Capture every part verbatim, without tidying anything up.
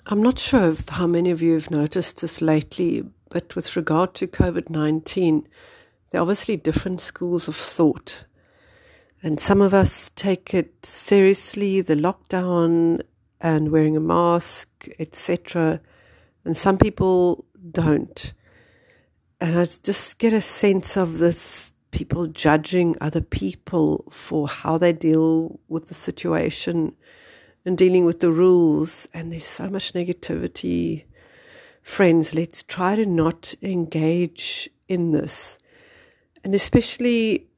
I'm not sure if how many of you have noticed this lately, but with regard to COVID nineteen, there are obviously different schools of thought. And some of us take it seriously, the lockdown and wearing a mask, et cetera. And some people don't. And I just get a sense of this, people judging other people for how they deal with the situation and dealing with the rules, and there's so much negativity. Friends, let's try to not engage in this. And especially,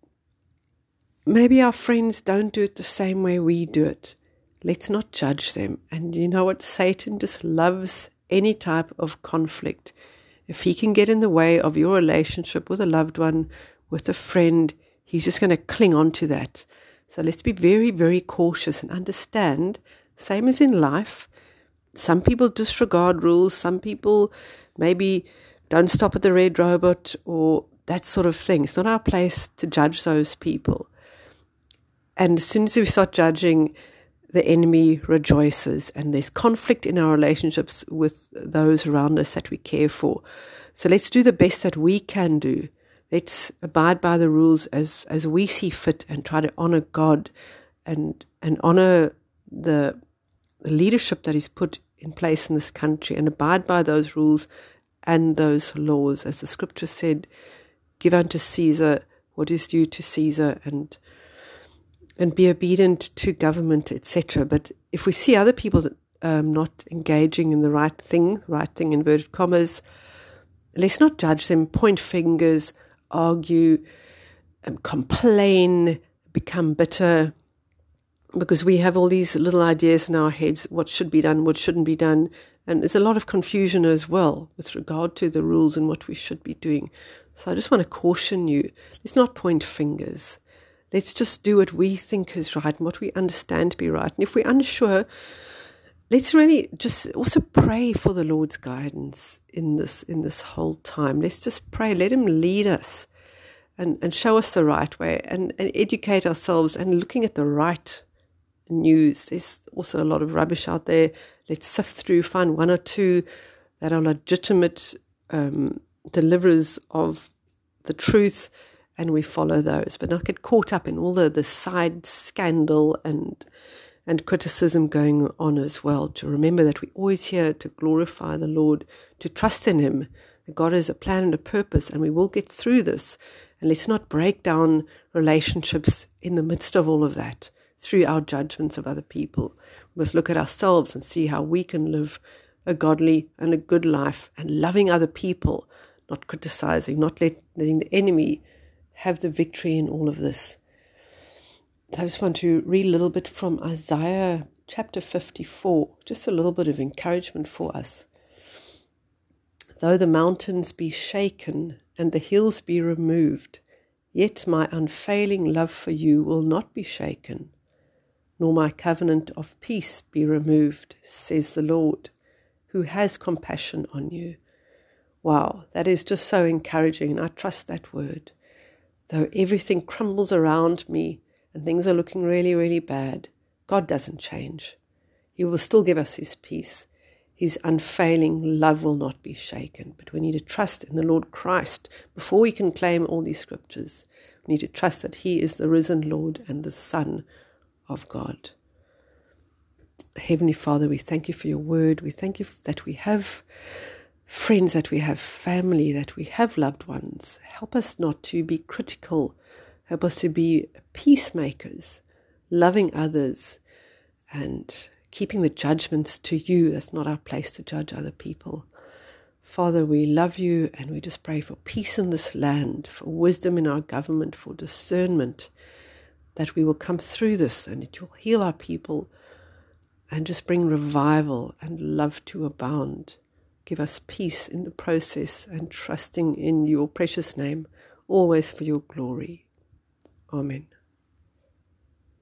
maybe our friends don't do it the same way we do it. Let's not judge them. And you know what? Satan just loves any type of conflict. If he can get in the way of your relationship with a loved one, with a friend, he's just going to cling on to that. So let's be very, very cautious and understand, same as in life, some people disregard rules, some people maybe don't stop at the red robot or that sort of thing. It's not our place to judge those people. And as soon as we start judging, the enemy rejoices, and there's conflict in our relationships with those around us that we care for. So let's do the best that we can do. Let's abide by the rules as, as we see fit and try to honor God and and honor the, the leadership that He's put in place in this country and abide by those rules and those laws. As the scripture said, give unto Caesar what is due to Caesar and and be obedient to government, et cetera. But if we see other people um, not engaging in the right thing, right thing, inverted commas, let's not judge them, point fingers, argue, um, complain, become bitter, because we have all these little ideas in our heads, what should be done, what shouldn't be done, and there's a lot of confusion as well with regard to the rules and what we should be doing. So I just want to caution you, let's not point fingers. Let's just do what we think is right and what we understand to be right. And if we're unsure, let's really just also pray for the Lord's guidance in this in this whole time. Let's just pray. Let Him lead us and, and show us the right way and, and educate ourselves and looking at the right news. There's also a lot of rubbish out there. Let's sift through, find one or two that are legitimate um, deliverers of the truth, and we follow those, but not get caught up in all the, the side scandal and and criticism going on as well. To remember that we're always here to glorify the Lord, to trust in Him. That God has a plan and a purpose, and we will get through this. And let's not break down relationships in the midst of all of that through our judgments of other people. We must look at ourselves and see how we can live a godly and a good life and loving other people, not criticizing, not let, letting the enemy have the victory in all of this. So I just want to read a little bit from Isaiah chapter fifty-four, just a little bit of encouragement for us. Though the mountains be shaken and the hills be removed, yet my unfailing love for you will not be shaken, nor my covenant of peace be removed, says the Lord, who has compassion on you. Wow, that is just so encouraging, and I trust that word. Though everything crumbles around me and things are looking really, really bad, God doesn't change. He will still give us His peace. His unfailing love will not be shaken. But we need to trust in the Lord Christ before we can claim all these scriptures. We need to trust that He is the risen Lord and the Son of God. Heavenly Father, we thank You for Your word. We thank You that we have friends, that we have family, that we have loved ones. Help us not to be critical. Help us to be peacemakers, loving others, and keeping the judgments to You. That's not our place to judge other people. Father, we love You, and we just pray for peace in this land, for wisdom in our government, for discernment, that we will come through this and it will heal our people and just bring revival and love to abound. Give us peace in the process and trusting in Your precious name, always for Your glory. Amen.